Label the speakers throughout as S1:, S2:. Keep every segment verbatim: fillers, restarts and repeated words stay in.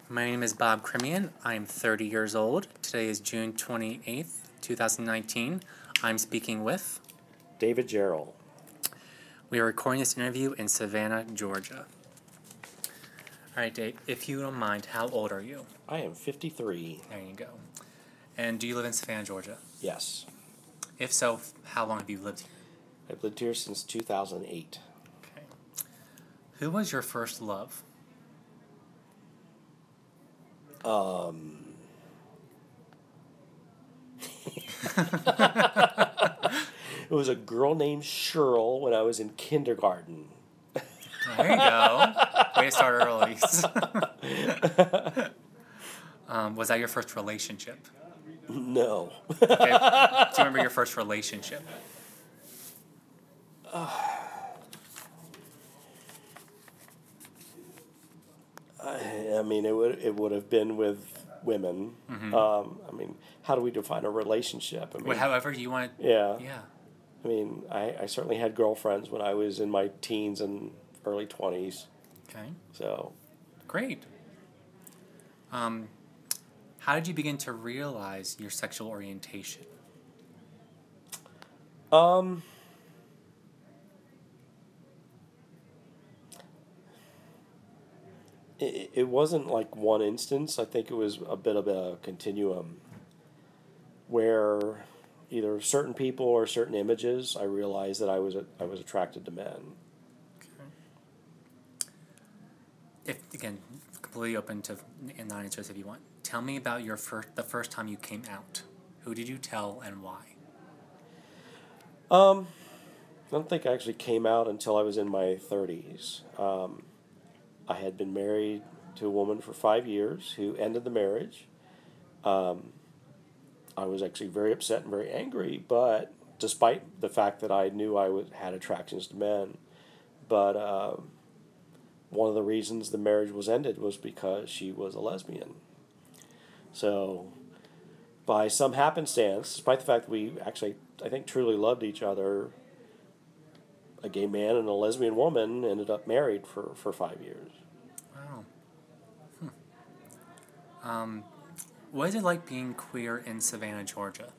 S1: My name is Bob Crimian. I'm thirty years old. Today is June twenty-eighth, twenty nineteen. I'm speaking with...
S2: David Gerald.
S1: We are recording this interview in Savannah, Georgia. All right, Dave, if you don't mind, how old are you?
S2: I am fifty-three.
S1: There you go. And do you live in Savannah, Georgia?
S2: Yes.
S1: If so, how long have you lived here?
S2: I've lived here since two thousand eight.
S1: Okay. Who was your first love?
S2: Um... It was a girl named Cheryl when I was in kindergarten.
S1: There you go. Way to start early. um, was that your first relationship?
S2: No.
S1: Okay. Do you remember your first relationship?
S2: Uh, I, I mean, it would it would have been with women. Mm-hmm. Um, I mean, how do we define a relationship? I mean,
S1: well, however you want.
S2: Yeah.
S1: Yeah.
S2: I mean, I, I certainly had girlfriends when I was in my teens and early twenties.
S1: Okay.
S2: So.
S1: Great. Um, how did you begin to realize your sexual orientation?
S2: Um. It, it wasn't like one instance. I think it was a bit of a continuum where either certain people or certain images, I realized that I was I was attracted to men.
S1: Okay. If again, completely open to non-answers if you want. Tell me about your first the first time you came out. Who did you tell and why?
S2: Um, I don't think I actually came out until I was in my thirties. Um, I had been married to a woman for five years who ended the marriage. Um, I was actually very upset and very angry, but despite the fact that I knew I was, had attractions to men, but uh, one of the reasons the marriage was ended was because she was a lesbian. So, by some happenstance, despite the fact that we actually, I think, truly loved each other, a gay man and a lesbian woman ended up married for, for five years.
S1: Wow. Hmm. Um, what is it like being queer in Savannah, Georgia?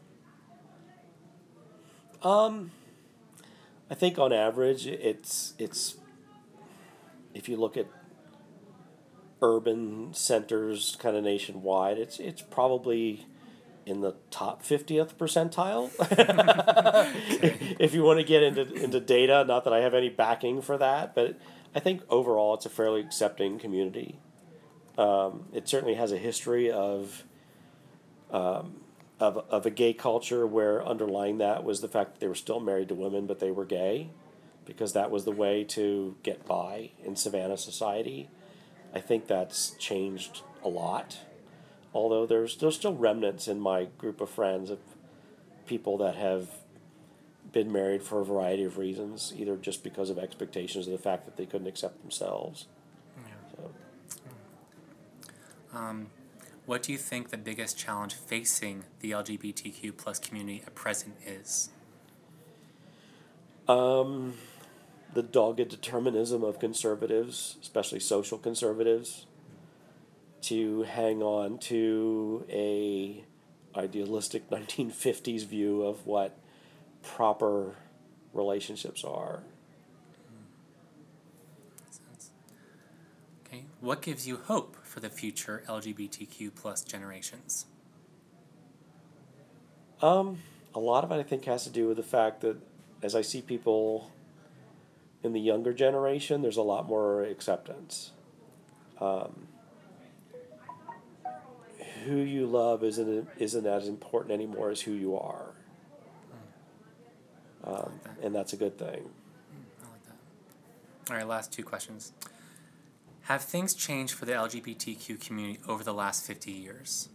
S2: Um, I think on average, it's it's if you look at urban centers, kind of nationwide, it's it's probably in the top fiftieth percentile. Okay. If you want to get into into data, not that I have any backing for that, but I think overall it's a fairly accepting community. Um, it certainly has a history of, um, of of a gay culture where underlying that was the fact that they were still married to women, but they were gay, because that was the way to get by in Savannah society. I think that's changed a lot. Although there's there's still remnants in my group of friends of people that have been married for a variety of reasons, either just because of expectations of the fact that they couldn't accept themselves.
S1: Yeah.
S2: So.
S1: Um, what do you think the biggest challenge facing the L G B T Q plus community at present is?
S2: Um, the dogged determinism of conservatives, especially social conservatives, to hang on to a idealistic nineteen fifties view of what proper relationships are.
S1: Okay. What gives you hope for the future L G B T Q plus generations?
S2: Um, a lot of it, I think, has to do with the fact that as I see people in the younger generation, there's a lot more acceptance. Um, who you love isn't isn't as important anymore as who you are, um, and that's a good thing.
S1: I like that. All right, last two questions. Have things changed for the L G B T Q community over the last fifty years?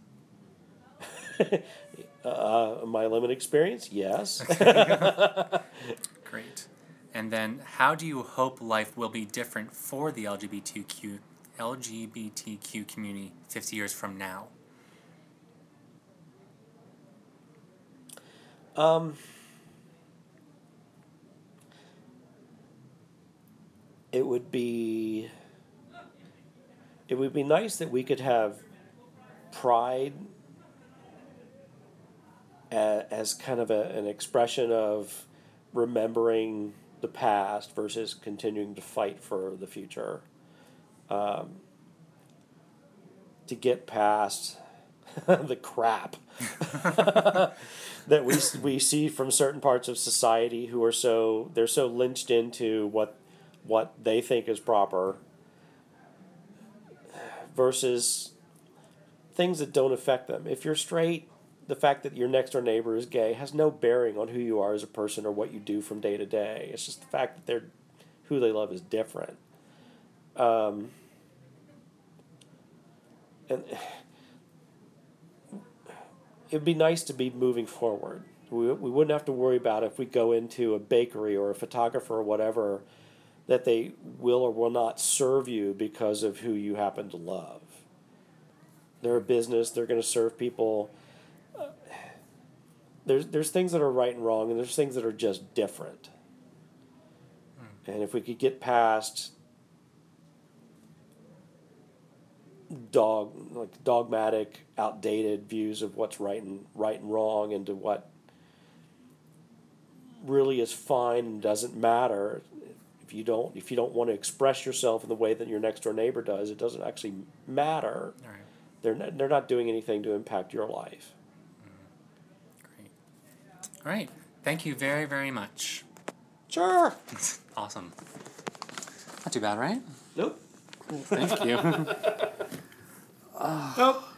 S2: uh, my limited experience, yes.
S1: Great. And then, how do you hope life will be different for the L G B T Q L G B T Q community fifty years from now?
S2: Um, it would be it would be nice that we could have pride as, as kind of a, an expression of remembering the past versus continuing to fight for the future. Um, to get past the crap that we we see from certain parts of society who are so they're so lynched into what what they think is proper versus things that don't affect them. If you're straight, the fact that your next door neighbor is gay has no bearing on who you are as a person or what you do from day to day. It's just the fact that they're who they love is different. Um, and it'd be nice to be moving forward. We we wouldn't have to worry about if we go into a bakery or a photographer or whatever, that they will or will not serve you because of who you happen to love. They're a business. They're going to serve people. Uh, there's there's things that are right and wrong, and there's things that are just different. Mm. And if we could get past dog like dogmatic, outdated views of what's right and right and wrong, into what really is fine and doesn't matter. If you don't if you don't want to express yourself in the way that your next door neighbor does, it doesn't actually matter.
S1: All right.
S2: They're not, they're not doing anything to impact your life.
S1: Mm. Great. All right. Thank you very, very much.
S2: Sure.
S1: Awesome. Not too bad, right?
S2: Nope.
S1: Thank you.
S2: uh, nope.